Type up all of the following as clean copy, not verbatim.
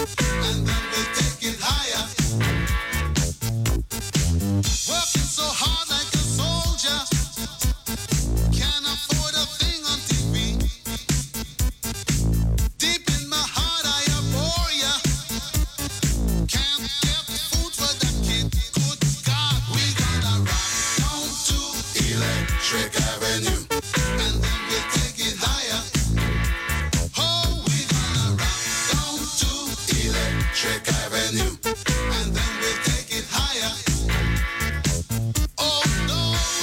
and then we'll take it higher. Working so hard like a soldier, can't afford a thing on TV. Deep in my heart I abhor ya. Can't get food for the kid. Good God, we gonna rock down to Electric Avenue, and then we'll take it higher. Oh, we gonna rock down to Electric Avenue, and then we'll take it higher. Oh no.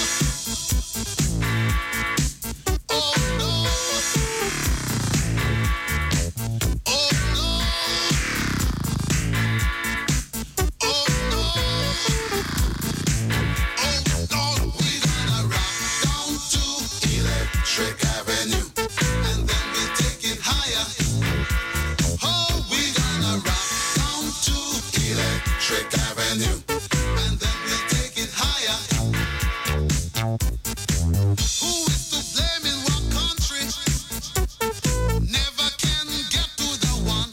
Oh no. Oh no. Oh no. Oh no. We gonna rock down to Electric Avenue, and then we'll take it higher. Oh, we gonna rock down to Electric Avenue, and then we'll take it higher. Who is to blame in what country? Never can get to the one.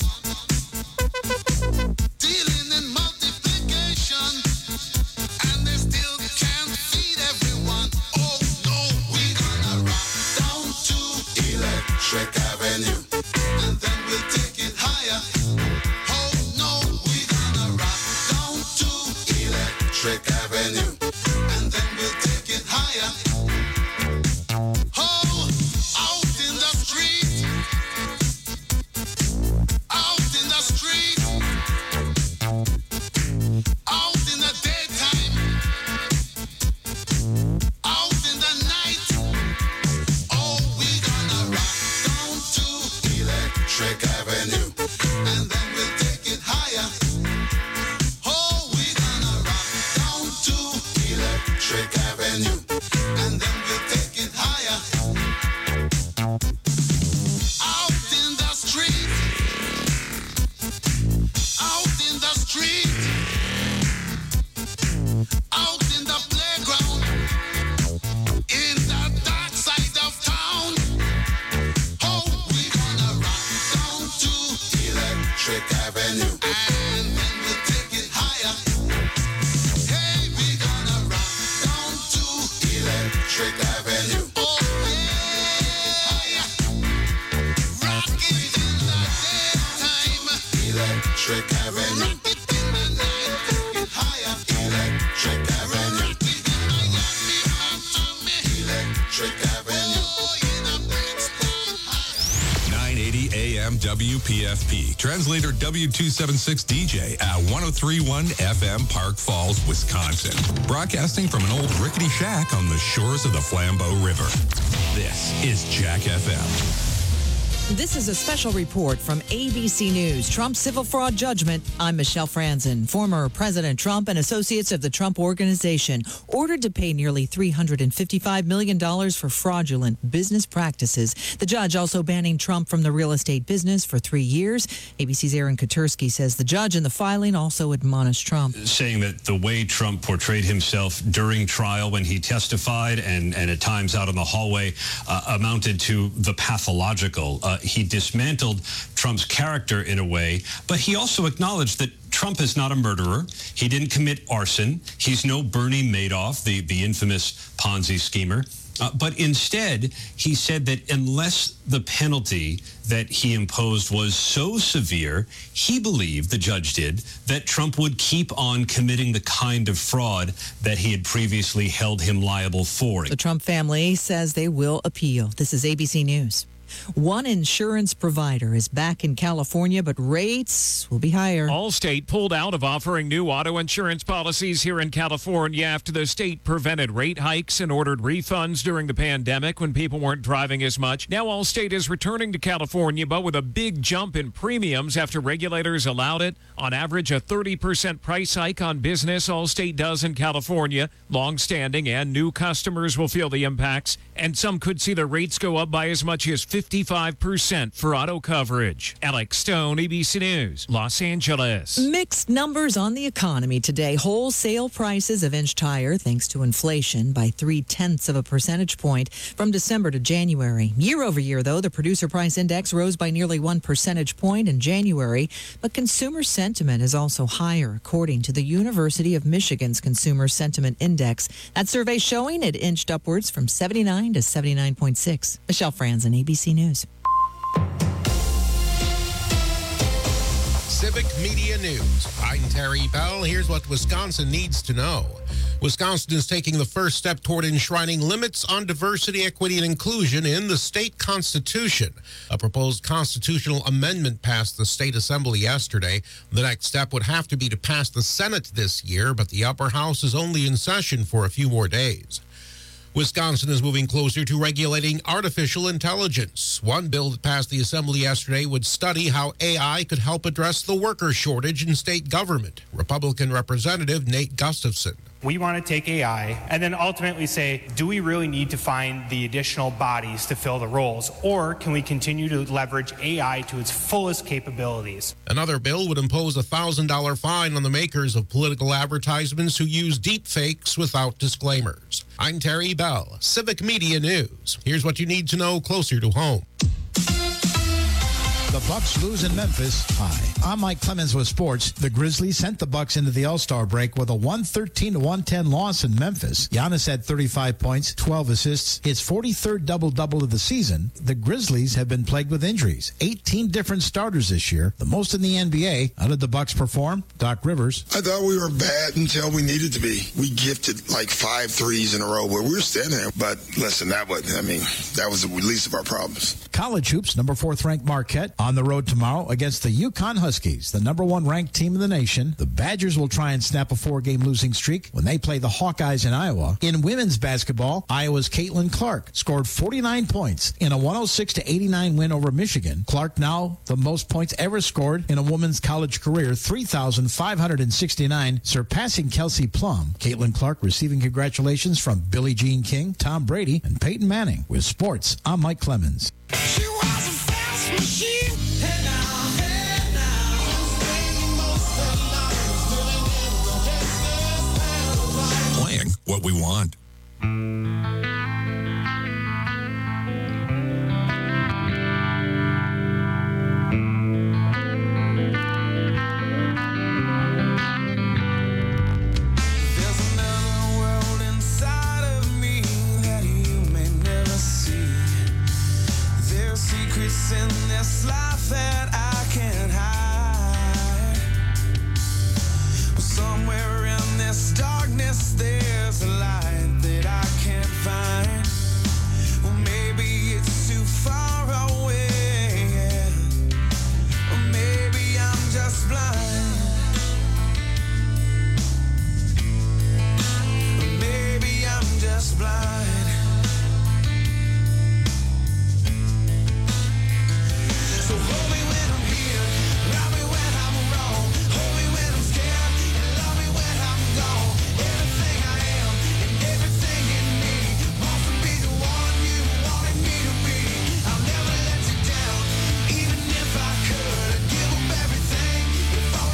Dealing in multiplication, and they still can't feed everyone. Oh no, we gonna rock down to Electric Avenue, and then we'll take it higher. Oh no, we gonna rock down to Electric Avenue, and then we'll take it higher. Oh, out in the street, out in the street, out in the daytime, out in the night. Oh, we gonna rock down to Electric Avenue, and then we'll take it higher. Oh, we gonna rock down to Electric Avenue, and then we'll take it higher. Out in the street, out in the street, out in the playground, in the dark side of town. Oh, we gonna rock down to Electric Avenue, and then we'll take it higher. Hey, we gonna rock down to Electric Avenue. Oh yeah, rock it in the daytime, Electric Avenue. Rock it in the night, take it higher, Electric Avenue. Rock it in Miami, Miami, Electric Avenue. Oh, in the Brixton higher. 980 AM WPFP. Translator W276 DJ at 1031 FM Park Falls, Wisconsin. Broadcasting from an old rickety shack on the shores of the Flambeau River. This is Jack FM. This is a special report from ABC News. Trump's civil fraud judgment. I'm Michelle Franzen. Former President Trump and associates of the Trump Organization ordered to pay nearly $355 million for fraudulent business practices. The judge also banning Trump from the real estate business for 3 years. ABC's Aaron Katersky says the judge in the filing also admonished Trump, saying that the way Trump portrayed himself during trial when he testified and at times out in the hallway amounted to the pathological. He dismantled Trump's character in a way, but he also acknowledged that Trump is not a murderer. He didn't commit arson. He's no Bernie Madoff, the infamous Ponzi schemer. But instead, he said that unless the penalty that he imposed was so severe, he believed, the judge did, that Trump would keep on committing the kind of fraud that he had previously held him liable for. The Trump family says they will appeal. This is ABC News. One insurance provider is back in California, but rates will be higher. Allstate pulled out of offering new auto insurance policies here in California after the state prevented rate hikes and ordered refunds during the pandemic when people weren't driving as much. Now Allstate is returning to California, but with a big jump in premiums after regulators allowed it. On average, a 30% price hike on business Allstate does in California. Long-standing and new customers will feel the impacts, and some could see their rates go up by as much as 50%. 55% for auto coverage. Alex Stone, ABC News, Los Angeles. Mixed numbers on the economy today. Wholesale prices have inched higher thanks to inflation by 0.3 of a percentage point from December to January. Year over year, though, the Producer Price Index rose by nearly 1 percentage point in January, but consumer sentiment is also higher, according to the University of Michigan's Consumer Sentiment Index. That survey showing it inched upwards from 79 to 79.6. Michelle Franzen, ABC News. Civic Media News. I'm Terry Bell. Here's what Wisconsin needs to know. Wisconsin is taking the first step toward enshrining limits on diversity, equity, and inclusion in the state constitution. A proposed constitutional amendment passed the state assembly yesterday. The next step would have to be to pass the Senate this year, but the upper house is only in session for a few more days. Wisconsin is moving closer to regulating artificial intelligence. One bill that passed the assembly yesterday would study how AI could help address the worker shortage in state government. Republican Representative Nate Gustafson. We want to take AI and then ultimately say, do we really need to find the additional bodies to fill the roles? Or can we continue to leverage AI to its fullest capabilities? Another bill would impose a $1,000 fine on the makers of political advertisements who use deep fakes without disclaimers. I'm Terry Bell, Civic Media News. Here's what you need to know closer to home. The Bucks lose in Memphis. Hi, I'm Mike Clemens with sports. The Grizzlies sent the Bucks into the All-Star break with a 113-110 loss in Memphis. Giannis had 35 points, 12 assists, his 43rd double-double of the season. The Grizzlies have been plagued with injuries. 18 different starters this year, the most in the NBA. How did the Bucks perform? Doc Rivers. I thought we were bad until we needed to be. We gifted like 5 threes in a row where we were standing there. But listen, that was the least of our problems. College hoops, number 4th ranked Marquette on the road tomorrow against the UConn Huskies, the number 1 ranked team in the nation. The Badgers will try and snap a 4-game losing streak when they play the Hawkeyes in Iowa. In women's basketball, Iowa's Caitlin Clark scored 49 points in a 106-89 win over Michigan. Clark now the most points ever scored in a woman's college career, 3,569, surpassing Kelsey Plum. Caitlin Clark receiving congratulations from Billie Jean King, Tom Brady, and Peyton Manning. With sports, I'm Mike Clemens. She was a fast machine. Hey now, hey now. Playing what we want. In this life that I can't hide. Somewhere in this darkness there's a light that I can't find. Well, maybe it's too far away, or maybe I'm just blind, or maybe I'm just blind. So hold me when I'm here, love me when I'm wrong, hold me when I'm scared, and love me when I'm gone. Everything I am and everything in me wants to be the one you wanted me to be. I'll never let you down, even if I could. I'd give up everything if all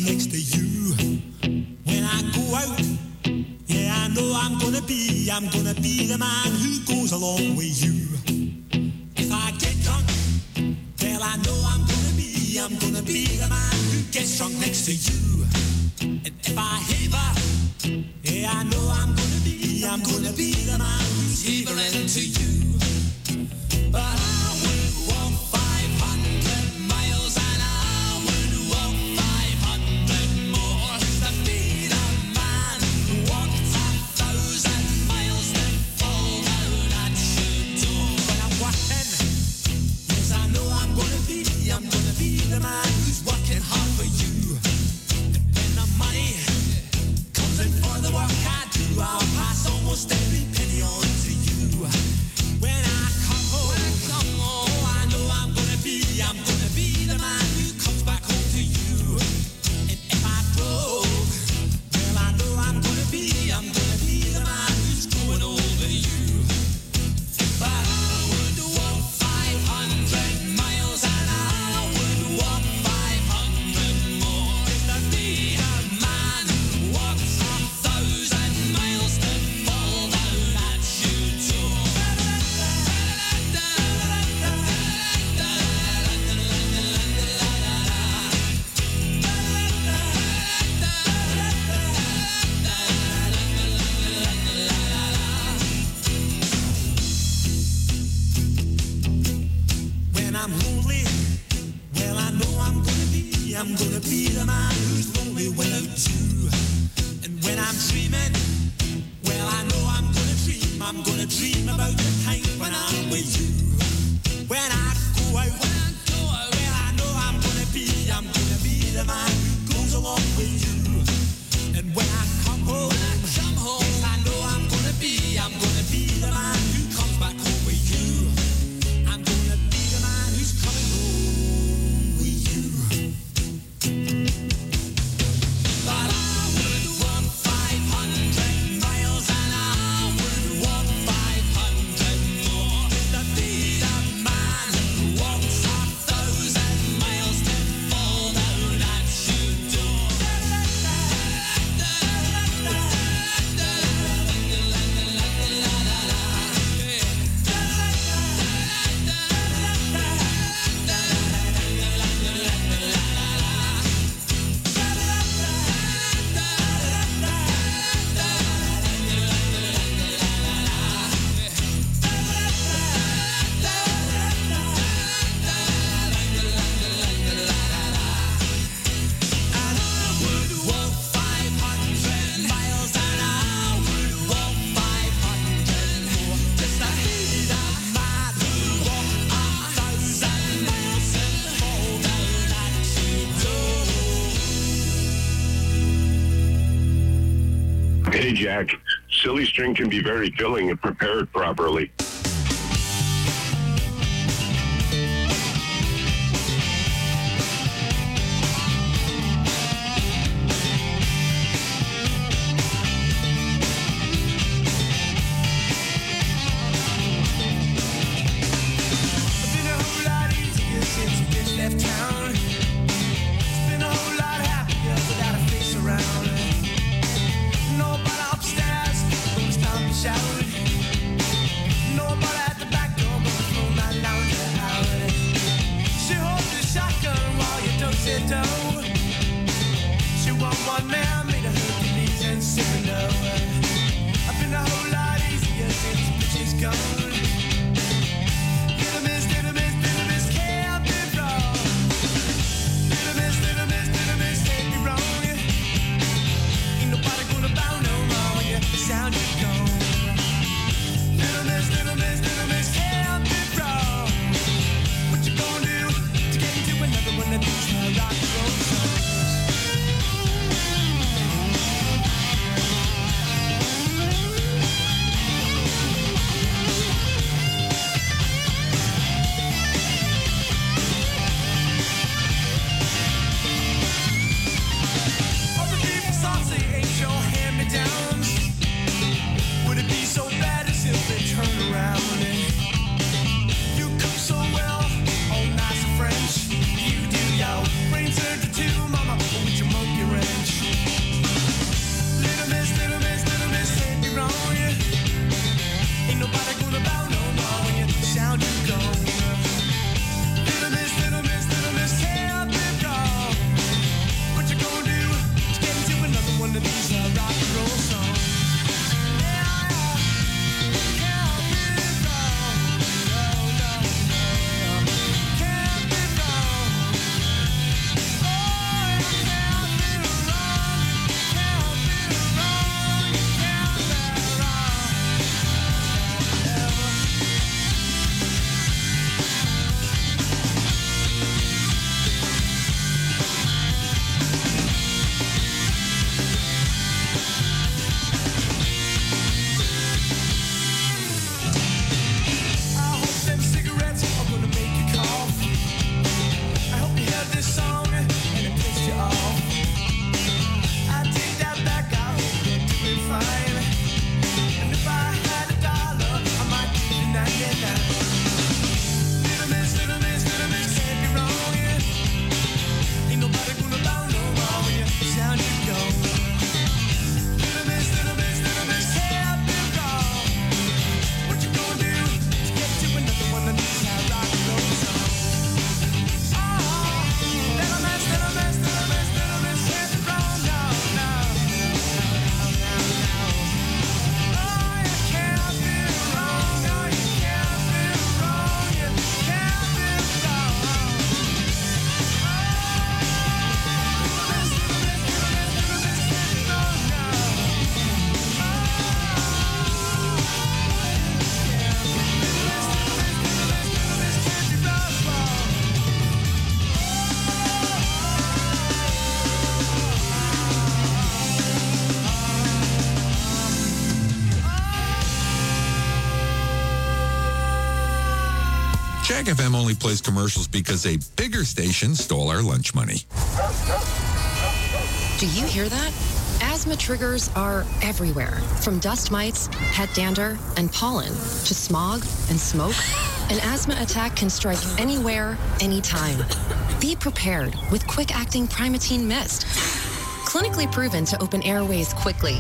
next to you. When I go out, yeah, I know I'm gonna be the man who goes along with you. If I get drunk, well, I know I'm gonna be the man who gets drunk next to you. And if I heaver, yeah, I know I'm gonna be the man who's heavering to you. But I would walk 500 miles and I would walk 500 more to be the man who walked 1,000 miles then fall down at your door. When I'm walking, yes, I know I'm gonna be the man who's working hard for you. And when the money comes in for the work I do, I'll pass almost every penny on to you. When I come home, I know I'm gonna be the man who comes back home to you. And if I drove, well, I know I'm gonna be the man who's going over you. But I would walk 500 miles and I would walk 500 more to be the man who walks 1,000 miles to fall down at your door. When I'm lonely, well, I know I'm gonna be the man who's lonely without you. And when I'm dreaming, well, I know I'm gonna dream about the time when I'm with you. When I go out, well, I know I'm gonna be the man who goes along with you. And when I come home, yes, I know I'm gonna be the man who comes back home with you. I'm gonna be the man who's coming home with you. But I would walk 500 miles and I would walk 500 more to be the man who walks 1,000 miles to fall down at your door. And I would walk 500 miles and I would walk 500 more just to be the man who walked 1,000 miles and fall down at your door. Hey, Jack. Silly string can be very filling if prepared properly. It's been a whole lot easier since you just left town. It's been a whole lot happier without a face around. Nobody upstairs, gonna stop and shout. Nobody at the back door, gonna throw my lounger out. She holds the shotgun while you toe-to-toe. She want one man, made a Hercules and Cyrano. I've been a whole lot easier since the bitch is gone. Little miss, can't be wrong. Little miss, can't be wrong. Ain't nobody gonna bow no more when you sound is gone. Little miss, can't be wrong. What you gonna do to get into another one of these rock and roll songs? Jack FM only plays commercials because a bigger station stole our lunch money. Do you hear that? Asthma triggers are everywhere, from dust mites, pet dander, and pollen, to smog and smoke. An asthma attack can strike anywhere, anytime. Be prepared with quick-acting Primatene Mist. Clinically proven to open airways quickly.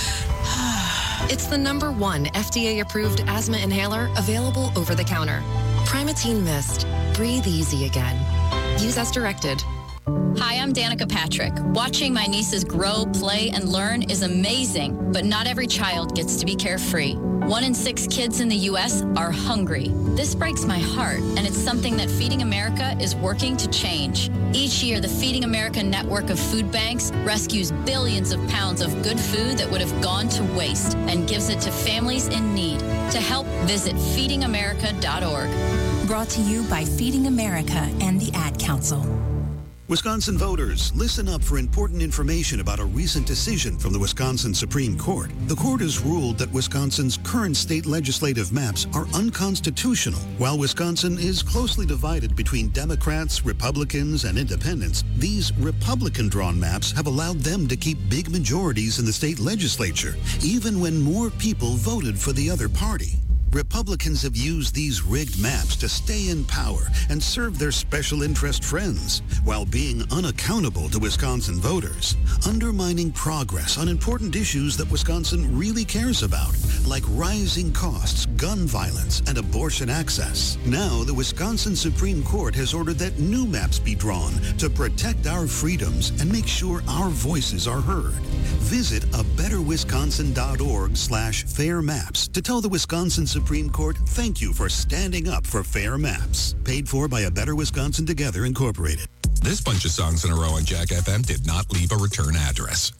It's the #1 FDA-approved asthma inhaler available over the counter. Primatene Mist. Breathe easy again. Use as directed. Hi, I'm Danica Patrick. Watching my nieces grow, play, and learn is amazing, but not every child gets to be carefree. 1 in 6 kids in the U.S. are hungry. This breaks my heart, and it's something that Feeding America is working to change. Each year, the Feeding America network of food banks rescues billions of pounds of good food that would have gone to waste and gives it to families in need. To help, visit feedingamerica.org. Brought to you by Feeding America and the Ad Council. Wisconsin voters, listen up for important information about a recent decision from the Wisconsin Supreme Court. The court has ruled that Wisconsin's current state legislative maps are unconstitutional. While Wisconsin is closely divided between Democrats, Republicans, and independents, these Republican-drawn maps have allowed them to keep big majorities in the state legislature, even when more people voted for the other party. Republicans have used these rigged maps to stay in power and serve their special interest friends while being unaccountable to Wisconsin voters, undermining progress on important issues that Wisconsin really cares about, like rising costs, gun violence, and abortion access. Now, the Wisconsin Supreme Court has ordered that new maps be drawn to protect our freedoms and make sure our voices are heard. Visit abetterwisconsin.org/fair maps to tell the Wisconsin Supreme Court thank you for standing up for fair maps. Paid for by A Better Wisconsin Together, Incorporated. This bunch of songs in a row on Jack FM did not leave a return address.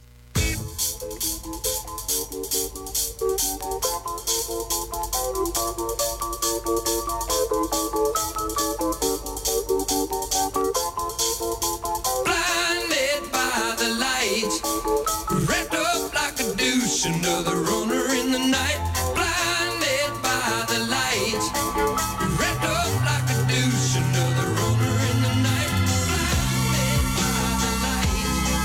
Blinded by the light, wrapped up like a douche, another runner in the night. Blinded by the light, wrapped up like a douche, another runner in the night. Blinded by the light.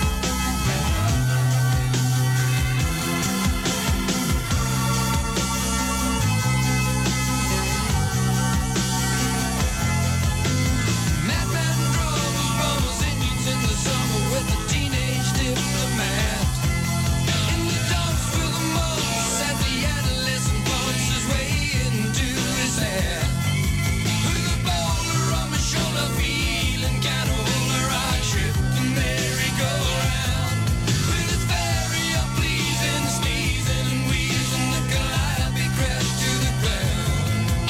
Madman drugs, bummers, Indians in the summer with a teenage diplomat. In the dumps with the monks at the adolescent punks his way into his hair. With a boulder on my shoulder, feeling kind of on the rock trip to merry-go-round. With its very unpleasing sneezing and wheezing, the calliope crashed to the ground.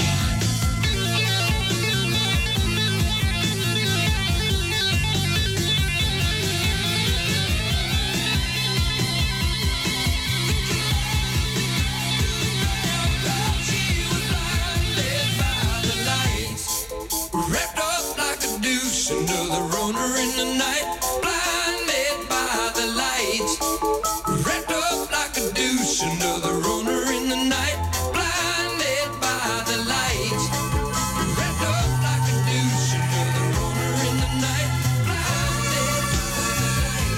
Wrapped up like a douche, another runner in the night. Blinded by the light. Wrapped up like a douche, another runner in the night. Blinded by the light. Wrapped up like a douche, another runner in the night. Blinded by the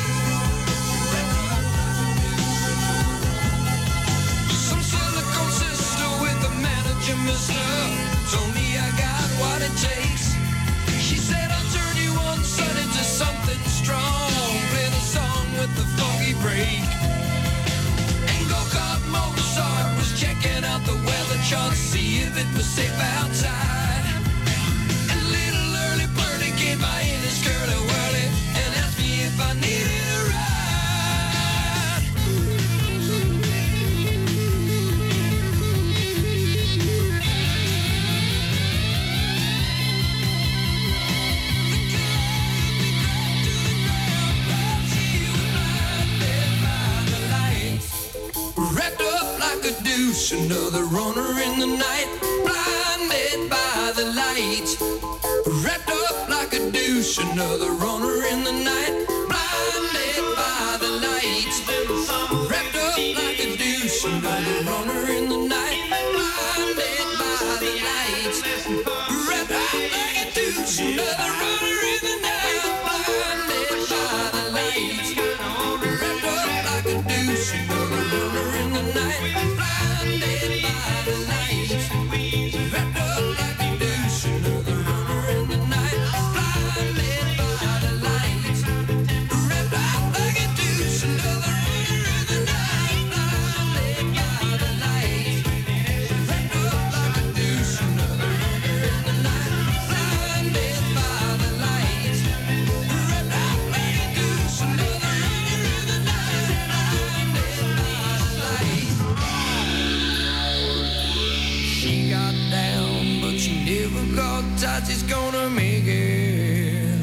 light. Some silicone sister with a manager, mister. Told me I got what it takes. She said I'll turn you on, son, into something strong. Play the song with the funky break. And go-kart Mozart was checking out the weather chart to see if it was safe outside. And little early birdie came by in his curly whirly and asked me if I needed a ride. Wrapped up like a douche, another runner in the night. Blinded by the light. Wrapped up like a douche, another runner in the night. Blinded by the light. Wrapped up like a douche, another runner in the night. Blinded by the light. Wrapped up. trust he's gonna make it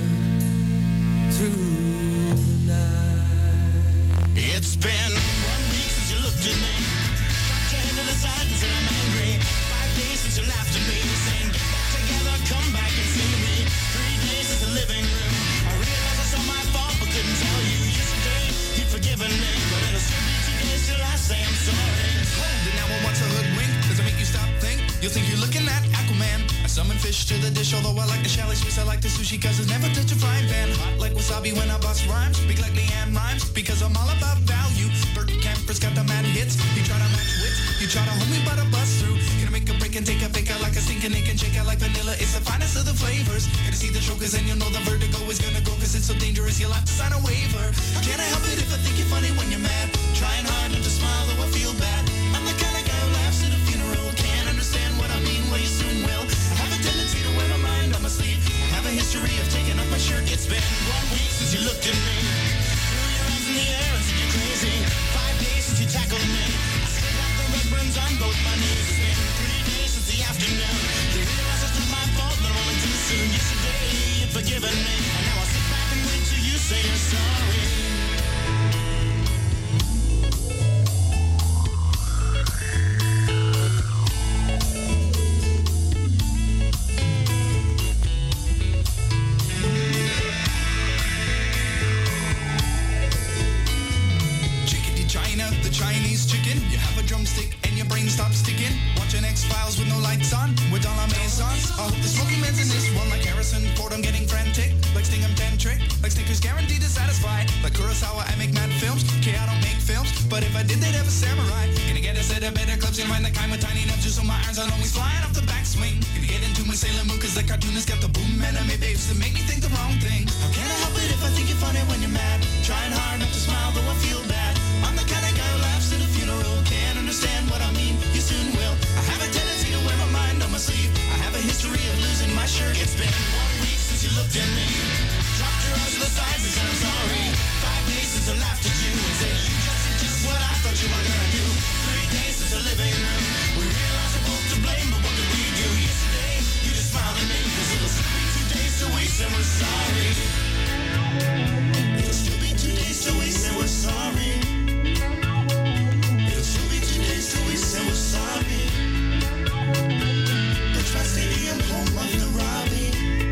through the night. It's been 1 week since you looked at me. Tucked your head to the side and said I'm angry. 5 days since you laughed at me, saying get back together, come back and see me. 3 days since the living room. I realized it's all my fault, but couldn't tell you. Yesterday you'd forgiven me, but it'll still be 2 days till I say I'm sorry. Hold it now, and what's a hoodwink? Does it make you stop think? You think you're looking at Aquaman? I summon fish to the dish, although I like the chalet Swiss. I like the sushi, cause it's never touch a frying pan. Hot like wasabi when I bust rhymes. Speak like Leanne rhymes, because I'm all about value. Bert Camper's got the mad hits. You try to match wits, you try to hold me but I bust through. Gonna make a break and take a fake out like a stinking ink and shake out like vanilla. It's the finest of the flavors. Gonna see the show, cause then you'll know the vertigo is gonna go, cause it's so dangerous you'll have to sign a waiver. Can't I help it if I think you're funny when you're mad? Trying hard not to smile, though I feel bad. I'm the kind of guy who laughs at a funeral. Can't understand what I mean, well you soon will. I have a tendency to wear my mind on my sleeve. I have a history of taking off my shirt. It's been 1 week since you looked at me. Threw your arms in the air and said you're crazy. 5 days since you tackled me. I still got the red burns on both my knees. It's been 3 days since the afternoon. You realize it's not my fault, but I'm only too soon. Yesterday you'd forgiven me, and now I'll sit back and wait till you say you're sorry. China, the Chinese chicken. You have a drumstick and your brain stops sticking. Watching X-Files with no lights on, with all our maisons. I hope the smoky man's in this one like Harrison Ford. I'm getting frantic, like Sting I'm tantric, like Snickers guaranteed to satisfy. Like Kurosawa, I make mad films. Okay, I don't make films, but if I did, they'd have a samurai. Gonna get a set of better clips and find the kind with tiny enough just so my irons aren't always flying off the backswing. Gonna get into my Sailor Moon, cause the cartoonist got the boom anime babes to make me think the wrong thing. How can I help it if I think you're funny when you're mad? Trying hard not to smile, though I feel bad. I'm the kind of guy who laughs at a funeral. Can't understand what I mean, you soon will. I have a tendency to wear my mind on my sleeve. I have a history of losing my shirt. It's been 1 week since you looked at me. Dropped your arms to the sides and said I'm sorry. 5 days since I laughed at you and said you just did just what I thought you were gonna do. 3 days since the living room. We realized we're both to blame, but what did we do? Yesterday, you just smiled at me, cause it'll still be 2 days till we say we're sorry. It'll still be 2 days till we say we're sorry. It'll still be 2 days till we say we're sorry. Richmond Stadium, home of the Robbie.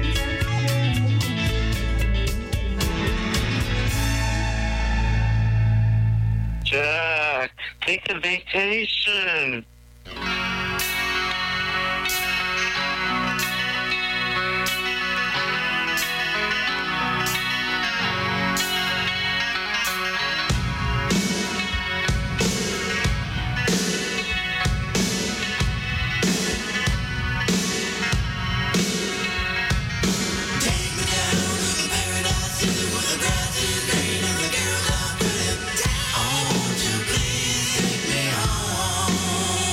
Jack, take a vacation. Oh,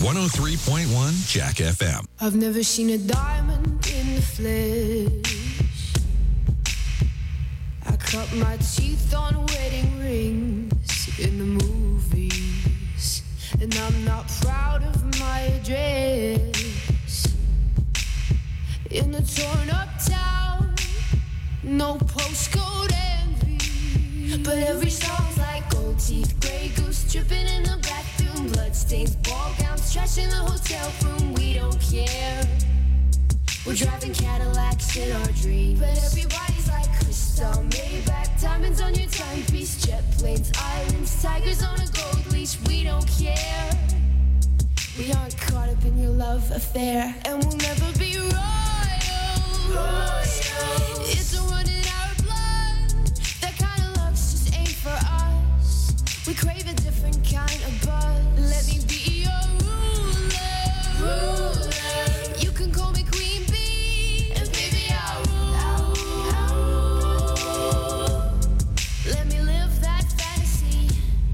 103.1 Jack FM. I've never seen a diamond in the flesh. I cut my teeth on wedding rings in the movies, and I'm not proud of my address. In the torn up town, no postcode envy, but every song's like gold teeth, gray goose dripping in the bathroom, bloodstains, ball gowns, trash in the hotel room. We don't care. We're driving Cadillacs in our dreams, but everybody's like crystal, Maybach, diamonds on your timepiece, jet planes, islands, tigers on a gold leash. We don't care. We aren't caught up in your love affair, and we'll never be royal. It's a run in our blood. That kind of luck's just ain't for us. We crave a different kind of buzz. Let me be your ruler. You can call me Queen Bee, and baby I'll rule. Let me live that fantasy.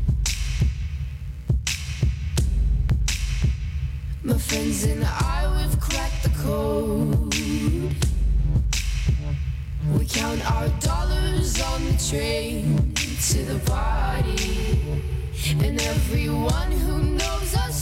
My friends and I, we've cracked the code. We count our dollars on the train to the party, and everyone who knows us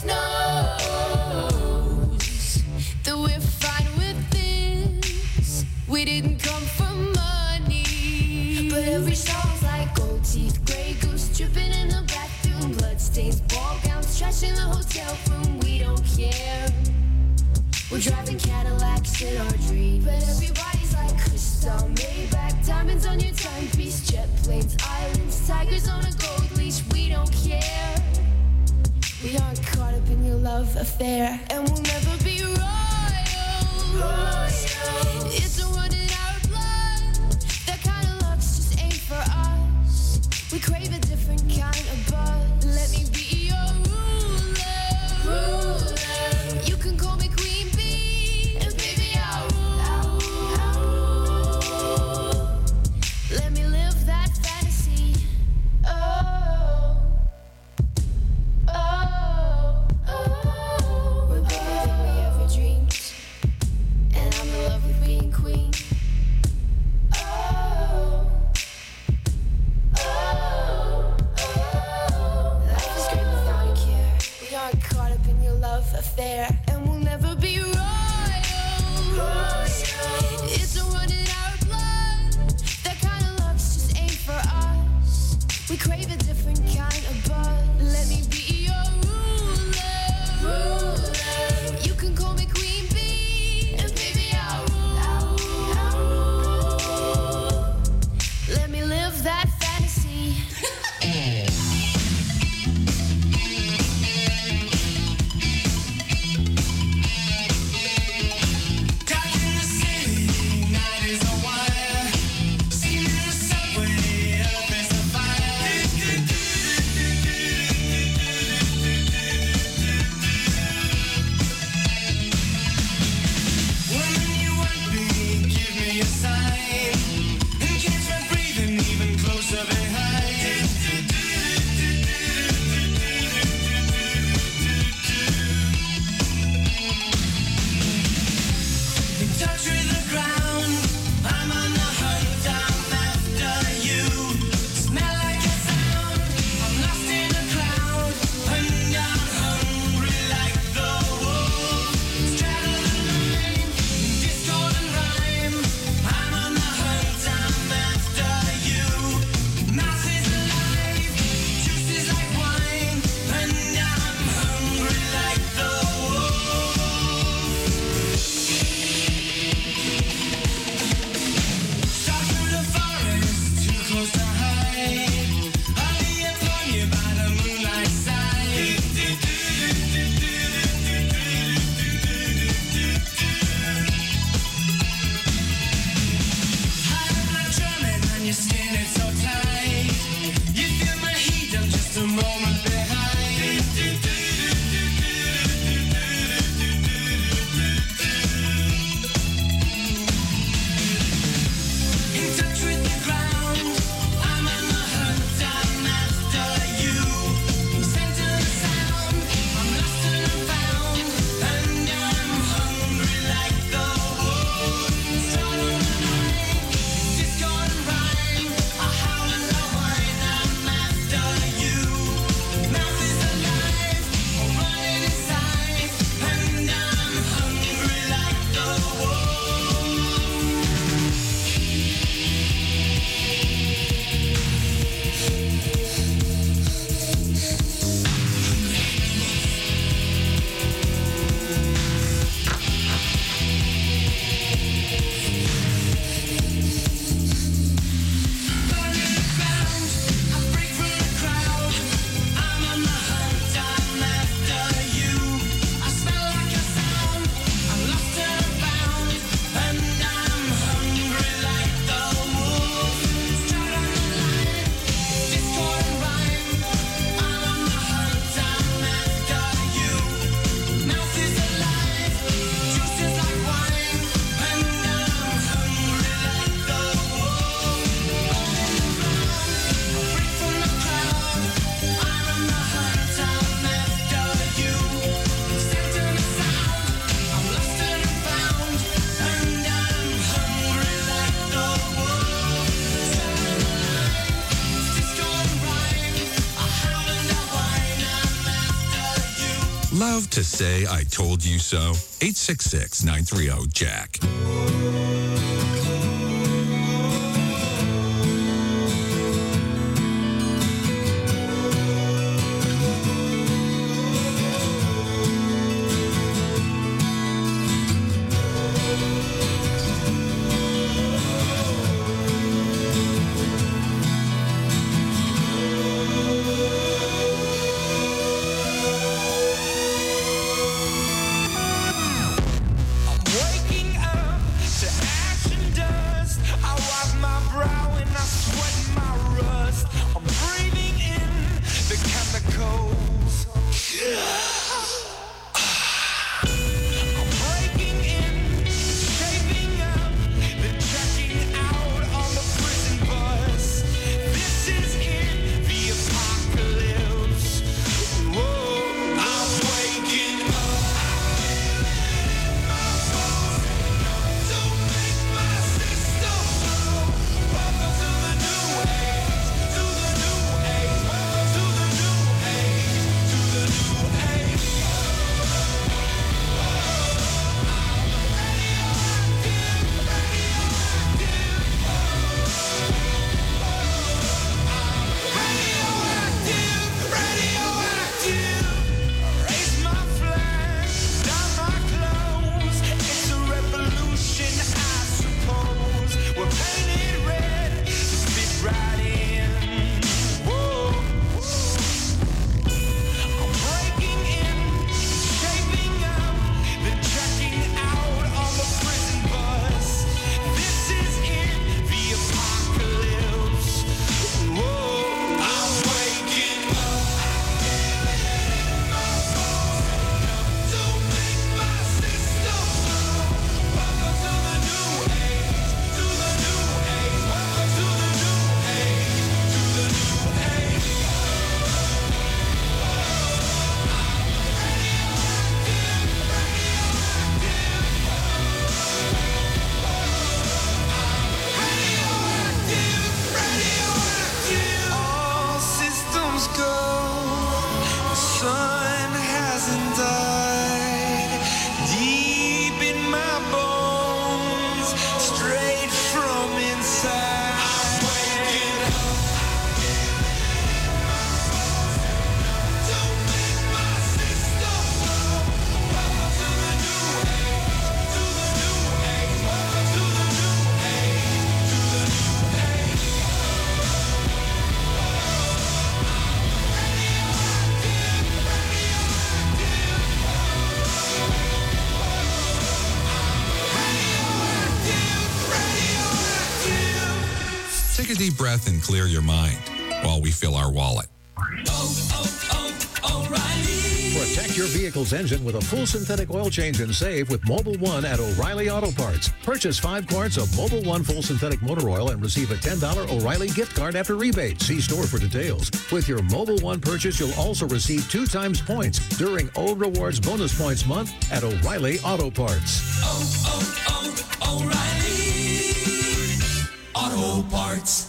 knows that we're fine with this. We didn't come for money, but every song's like gold teeth, gray goose dripping in the bathroom, bloodstains, ball gowns, trash in the hotel room. We don't care. We're driving Cadillacs in our dreams, but everybody's like crystal, Maybach, diamonds on your timepiece, jet planes, islands, tigers on a gold leash. We don't care. We aren't caught up in your love affair, and we'll never be royal. It's a run in our blood. That kind of luck's just ain't for us. We crave a different kind of buzz. Let me be your ruler. You can call me Queen Bee, and baby I'll rule. Let me live that fantasy. Oh, oh, oh. We're bigger than we ever dreamed, and I'm in love with being queen. Oh, oh, oh. Life is great without a care. We aren't caught up in your love affair, and we'll never be royal. It's a run in our blood. That kind of luck's just ain't for us. We crave a different kind of buzz. Let me be your ruler. You can call me Queen Bee, and baby I'll rule. Let me live that fantasy. found love to say I told you so. 866-930-JACK. Take a deep breath and clear your mind while we fill our wallet. Protect your vehicle's engine with a full synthetic oil change and save with Mobile One at O'Reilly Auto Parts. Purchase 5 quarts of Mobile One full synthetic motor oil and receive a $10 O'Reilly gift card after rebate. See store for details. With your Mobile One purchase, you'll also receive 2 times points during O Rewards Bonus Points Month at O'Reilly Auto Parts. O'Reilly Auto Parts.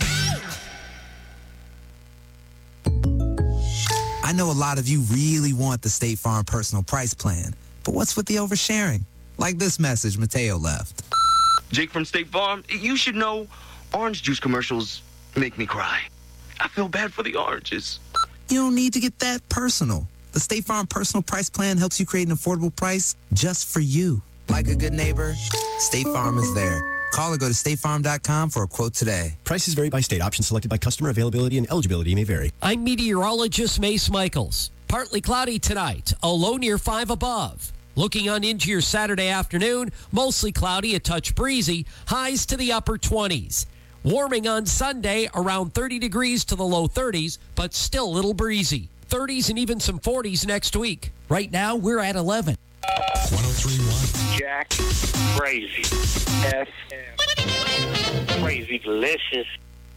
I know a lot of you really want the State Farm personal price plan, but what's with the oversharing? Like this message Mateo left. Jake from State Farm, you should know orange juice commercials make me cry. I feel bad for the oranges. You don't need to get that personal. The State Farm personal price plan helps you create an affordable price just for you. Like a good neighbor, State Farm is there. Call or go to statefarm.com for a quote today. Prices vary by state. Options selected by customer. Availability and eligibility may vary. I'm meteorologist Mace Michaels. Partly cloudy tonight, a low near 5 above. Looking on into your Saturday afternoon, mostly cloudy, a touch breezy, highs to the upper 20s. Warming on Sunday, around 30 degrees to the low 30s, but still a little breezy. 30s and even some 40s next week. Right now, we're at 11. 103.1 Jack, crazy. FM. Crazy delicious.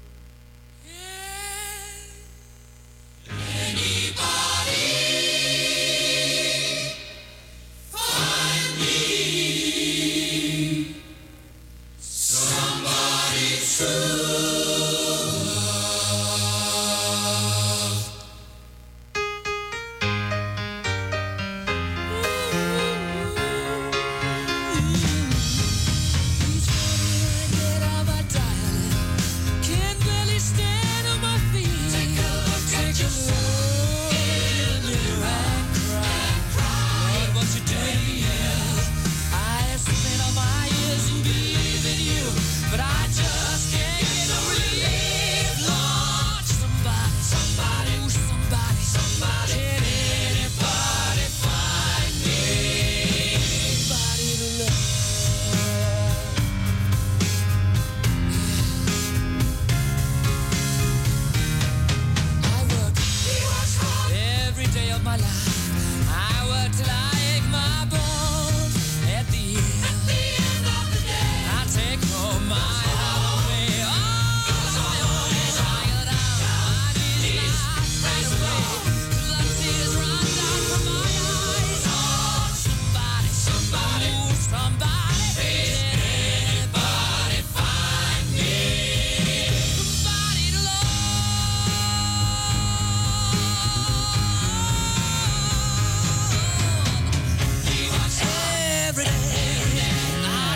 Find me somebody true. my life. I work till I ache my bones. At the end of the day, I take home my heart away. All on my own. Tired out, my knees right away. Till the tears run down from my eyes. Oh, somebody, somebody, somebody. Did anybody find me? Somebody to love. Every day, I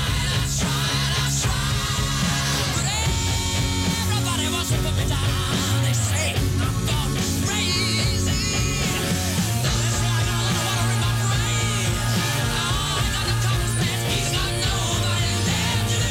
tried, but everybody wants to put me down. They say I'm gone crazy. That's right, all the water in my brain. I got no common sense, he's got nobody left to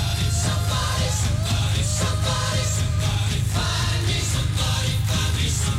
somebody,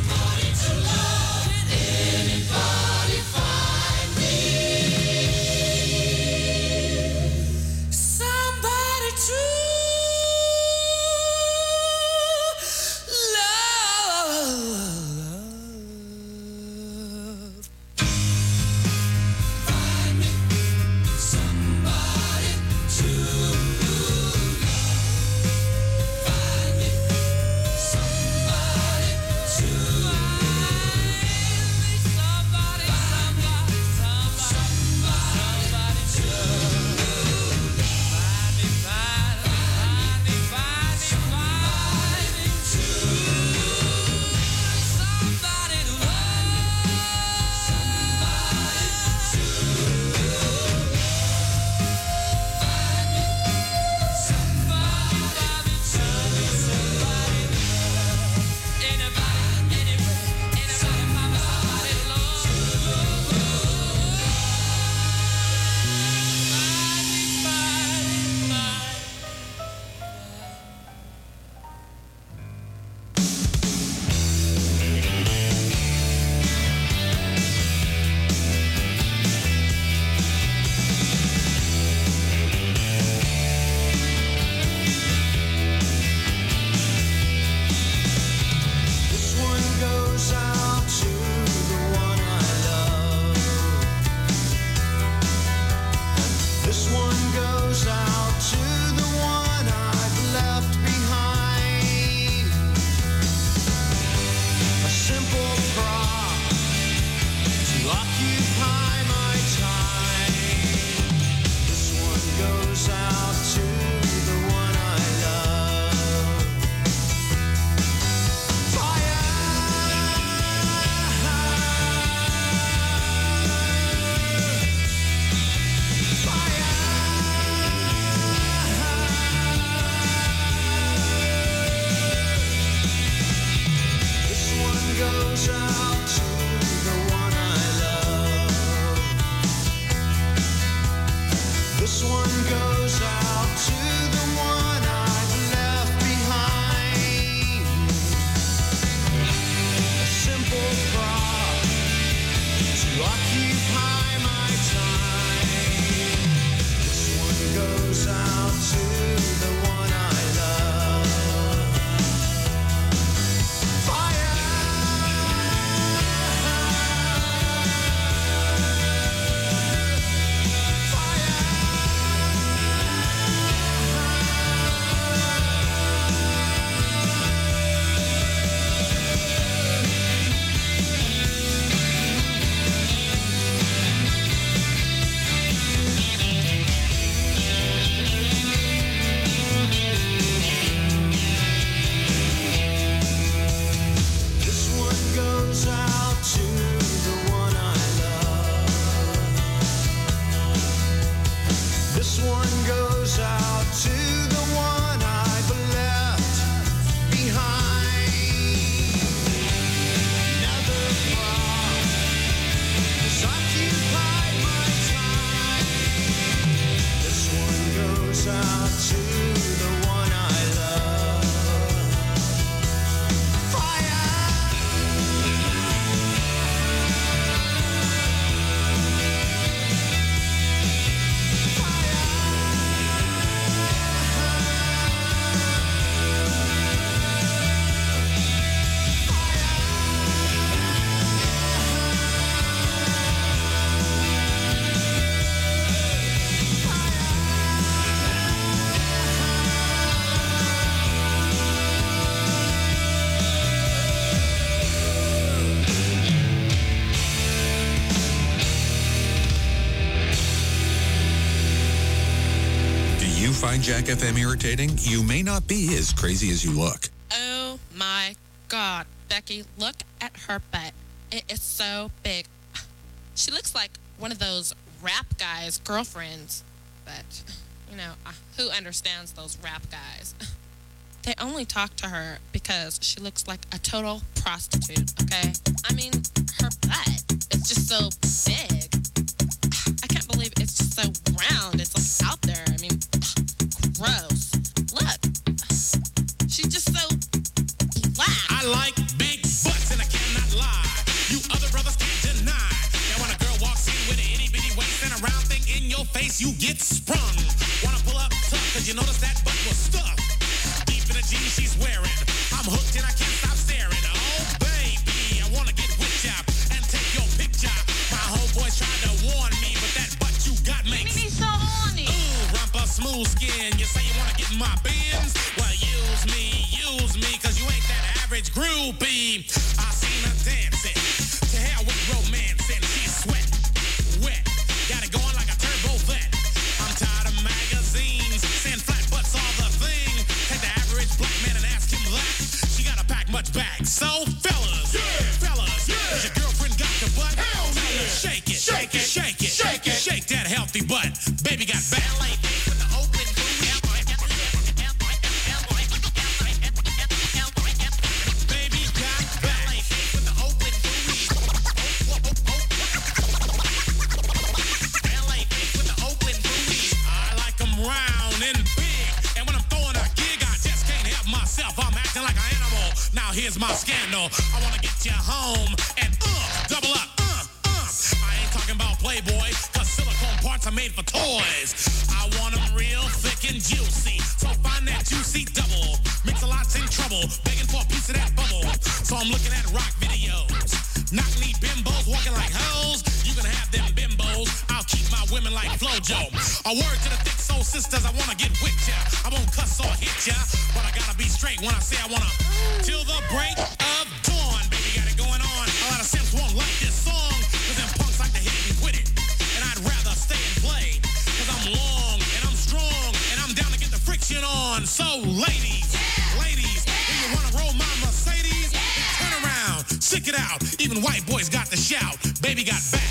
Jack FM irritating? You may not be as crazy as you look. Oh my God, Becky, look at her butt. It is so big. She looks like one of those rap guys' girlfriends. But, who understands those rap guys? They only talk to her because she looks like a total prostitute, okay? I mean, her butt is just so big. I can't believe it's just so round. It's like out there. I mean, gross. Look. She's just so black. I like big butts and I cannot lie. You other brothers can't deny that when a girl walks in with an itty bitty waist and a round thing in your face, you get sprung. Wanna pull up tough cause you notice that butt was stuffed deep in the jeans she's wearing. I'm hooked and I can't stop staring. Oh baby, I wanna get with ya and take your picture. My homeboys tried to warn me, but that butt you got makes me so horny. Ooh, rumpa smooth skin. You say you wanna get in my bins? Well, use me, cause you ain't that average groupie. I seen her dancing, to hell with romancing. She's sweat, wet, got it going like a turbo vet. I'm tired of magazines, saying flat butts are the thing. Take the average black man and ask him that. She gotta pack much back. So fellas, has your girlfriend got your butt? Hell yeah. Shake it, shake it, shake it, shake it, shake that healthy butt. Baby got back. Here's my scandal. I wanna get you home and double up. I ain't talking about Playboy, cause silicone parts are made for toys. I want them real thick and juicy. So find that juicy double. Mix a lot's in trouble, begging for a piece of that bubble. So I'm looking at rock videos. Knock-knee bimbos walking like hoes. You can have them bimbos. I'll keep my women like Flojo. A word to the thick soul sisters, I wanna get with ya. I won't cuss or hit ya, but I gotta be straight when I say I wanna. Till the break of dawn, baby, got it going on. A lot of simps won't like this song, cause them punks like to hit and quit it. And I'd rather stay and play, cause I'm long and I'm strong, and I'm down to get the friction on. So ladies, if you wanna roll my Mercedes, then turn around, stick it out. Even white boys got to shout, baby got back.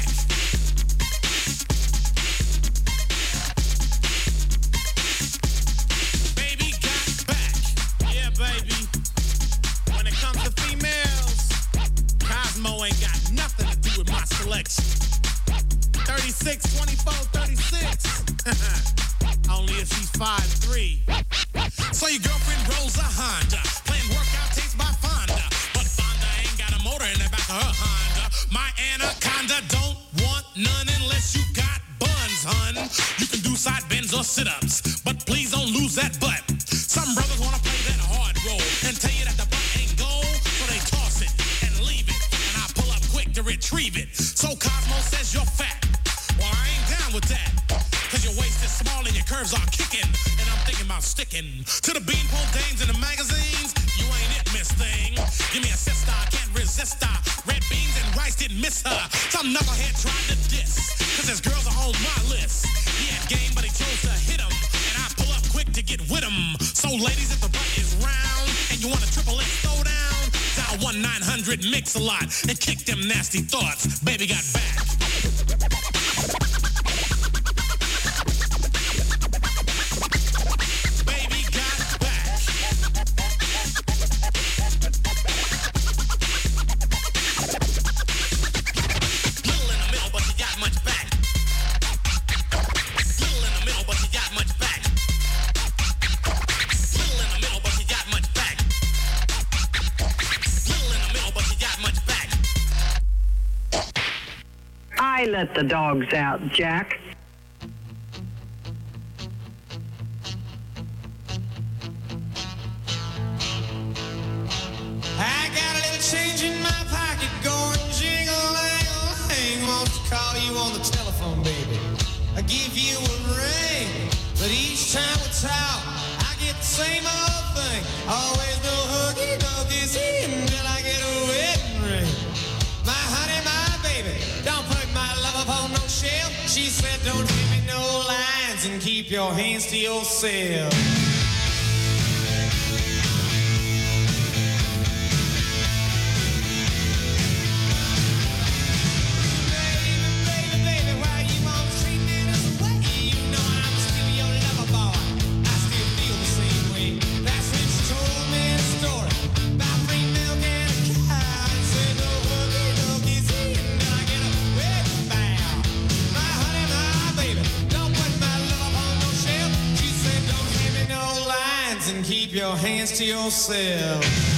Baby got back. Yeah, baby. When it comes to females, Cosmo ain't got nothing to do with my selection. 36, 24, 36. Only if she's 5'3". So your girlfriend rolls a Honda, playing workout tapes by Fonda. But Fonda ain't got a motor in the back of her Honda. My Anaconda don't want none unless you got buns, hun. You can do side bends or sit-ups, but please don't lose that butt. Some brothers wanna play that hard role and tell you that the butt ain't gold, so they toss it and leave it, and I pull up quick to retrieve it. So Cosmo says you're fat. Well, I ain't down with that, cause your waist is small and your curves are kicking, and I'm thinking about sticking to the beanpole dames in the magazines. You ain't it, miss thing. Give me a sister, I can't resist her. Red beans and rice didn't miss her. Some knucklehead tried to diss, cause his girls are on my list. He had game, but he chose to hit him, and I pull up quick to get with him. So ladies, if the butt is round and you want a triple X throwdown, dial 1-900-MIX-A-LOT and kick them nasty thoughts. Baby got back. Baby got back. Little in the middle, but she got much back. Little in the middle, but she got much back. Little in the middle, but she got much back. Little in the middle, but she got much back. I let the dogs out, Jack. I got a little change in my pocket going jingle-lang-lang. Wants to call you on the telephone, baby. I give you a ring, but each time we talk, I get the same old thing. Always no hooky-dokey until I get a wedding ring. My honey, my baby, don't put my love up on no shelf. She said don't give me no lines and keep keep your hands to yourself. And keep your hands to yourself.